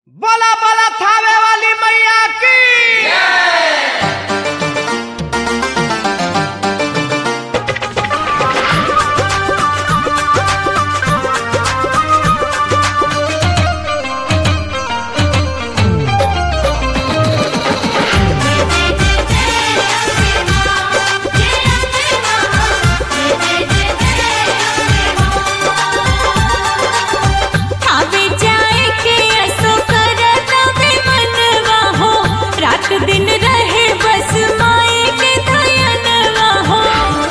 बोला बोला थावे वाली मैया की दिन रहे बस माए के धयनवा हो।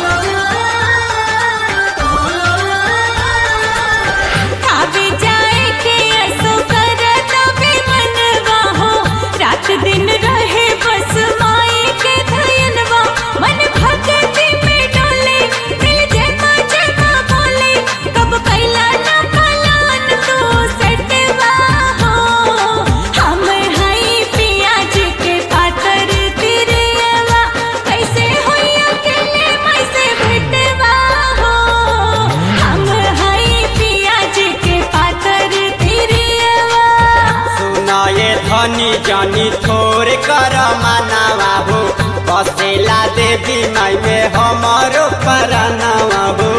खावे जाए के असो करत बे मनवा हो। रात दिन रहे बस माए के धयनवा। मन भक्ति में डोले दिल जमा जमा बोले कब कैला न कलान तू सटवा हो। हम हई पियाज के पातर तिरवा कैसे होई अकेले मैसे भेटवा हो। हम हई पियाज के पातर तिरवा। सुनाए धनी जानी थोर कर मानवा हो बसेला देवी माई में हमारो परनवा हो।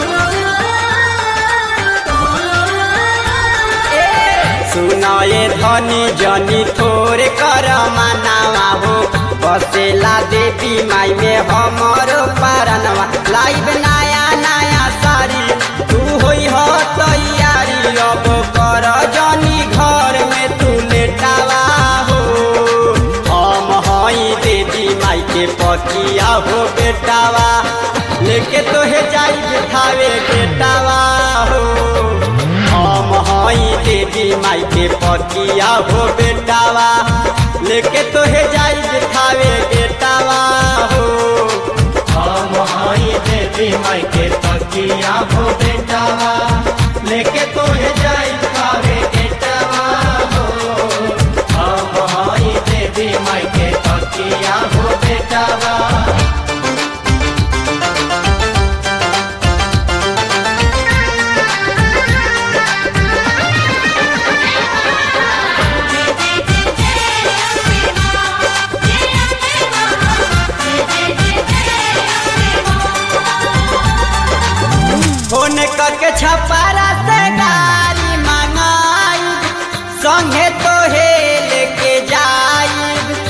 सुनाए धनी जानी थोर कर मानवा हो बसेला देवी माई में हमारो परनवा। लाइव नया नया साड़ी तू होई हो तैयारी अब कर जानी घर में तू लेटावा हो। हम हई देवी माई के पकिया हो बेटावा लेके तोहे जाई बिठावे बेटावा हो। हम हई देवी माई के पकिया हो बेटावा लेके तोहे जाई बिठावे बेटावा हो। हम हई देवी माई के पकिया हो बेटावा लेके तोहे जाई बिठावे बेटावा हो। हम हई देवी माई के पकिया हो बेटावा। फोन करके छपारा से गाड़ी मंगाई संगे तो हे लेके जाई।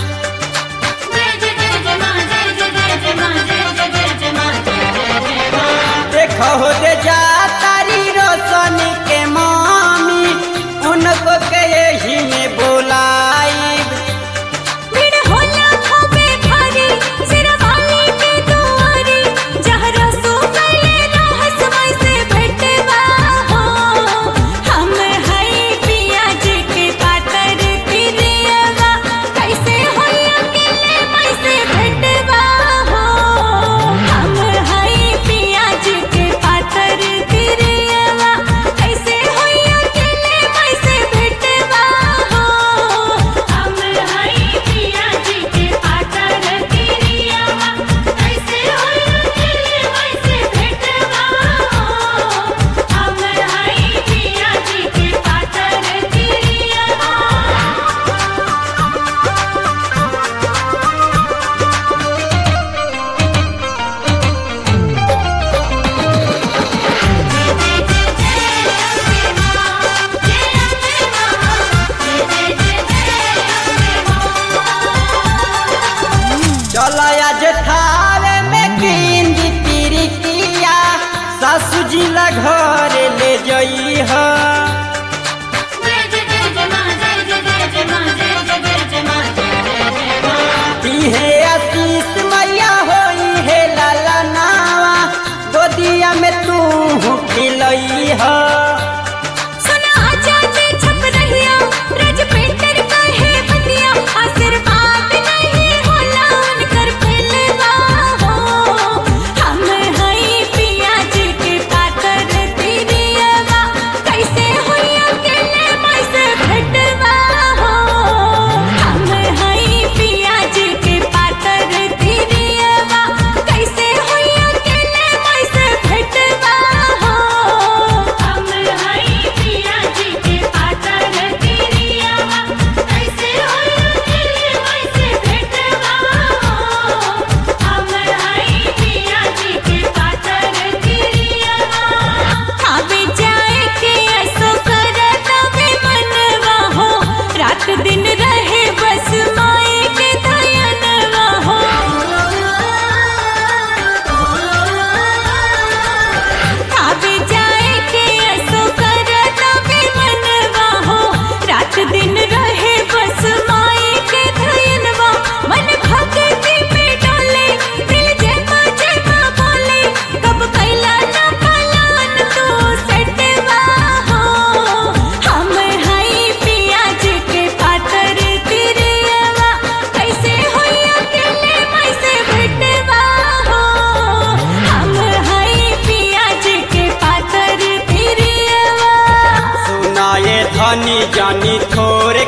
देखो हो दे जा तारी रोशनी के मामी उनको के यही में बोलाई। भीड़ होला खूबे भारी सिरवाली के दुआरी जहाँ रसो गले रहस वैसे भेटवा हो। हम हई पियाज के पातर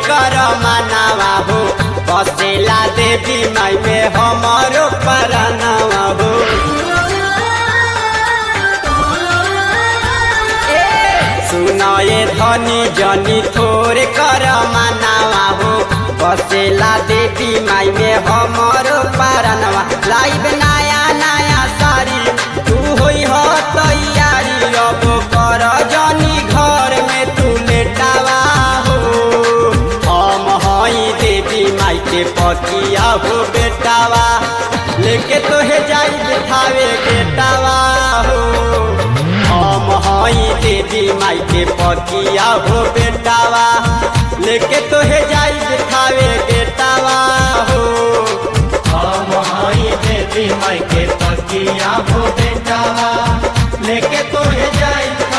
कर मानावा हो बसेला देवी माई में हमारो परनवा हो। सुनाए धनी जनी थोरे कर मानावा हो बसेला देवी माई में हमारो परनवा। लाइब नया नया साड़ी तू होई हो तैयारी अब कर जनी घर में तू लेटावा हो। हम हई देवी माई के पकिया हो बेटावा लेके तोहे जाई बिठावे बेटावा हो। हम हई देवी माई के पकिया हो बेटावा लेके तोहे जाई बिठावे बेटावा हो। हम हई देवी माई के पकिया हो बेटावा लेके तोहे जाई